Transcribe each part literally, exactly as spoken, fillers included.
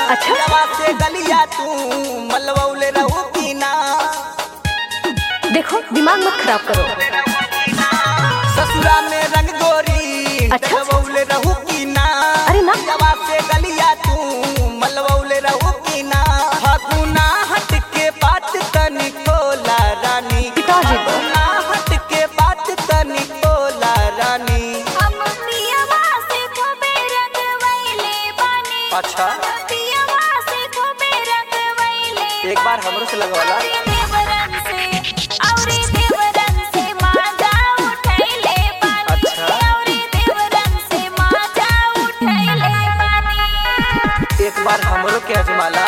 अच्छा से गलिया तू मलवौले रहू की ना। देखो दिमाग मत खराब करो। ससुरा में रंग गोरी अच्छा मलवौले रहू की ना। अरे ना से गलिया तू मलवौले रहू की ना। फगुना हट के बात तनी कोला रानी। पिताजी को फगुना हट के बात तनी कोला रानी। अच्छा एक बार हमरो से लगवाला। एक बार हमरो के अजमाला।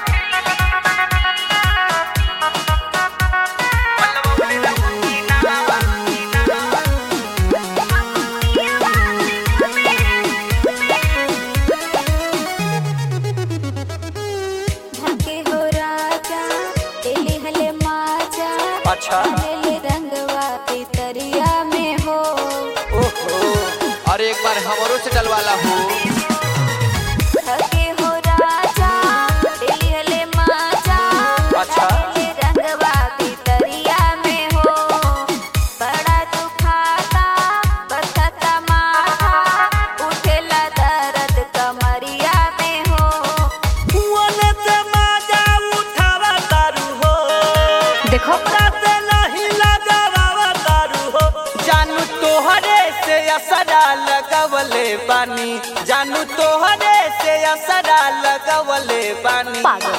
अच्छा रंगवा पितरिया में हो। ओहो अरे एक बार हमरो से डलवाला हो। अच्छा रंगवा पितरिया में हो। बड़ा दुखाता बसता माथा उठेला दर्द कमरिया में हो। कुआने से माजा उठावा तारू हो। देखो से नहीं लगावा तारू हो। जानू तोहरे से असरा लगवले बानी। जानू तोहरे से असरा लगवले बानी। पागल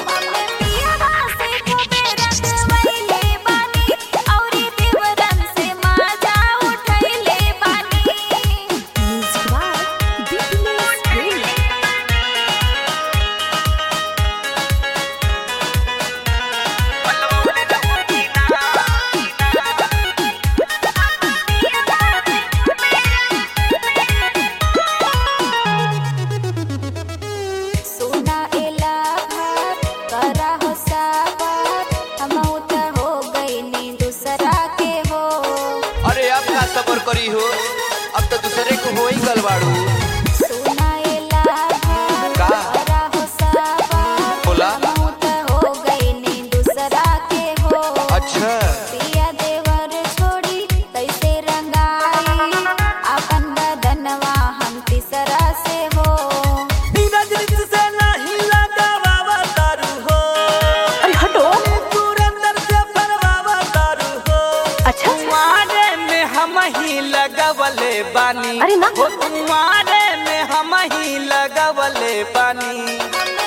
सबर करी हो अब तो दूसरे को हो ही गलवाड़ू। का बोला हो गई नी दूसरा के हो। अच्छा पिया देवर छोड़ी कैसे रंगाई अपन बदनवा हम तीसरा से हो। से नहीं लगावा तारू हो। अरे हटो अंदर से फरवावा तारू हो। अच्छा हम ही लगवले बानी। अरे ना तुम्हारे में हम ही लगवले बानी।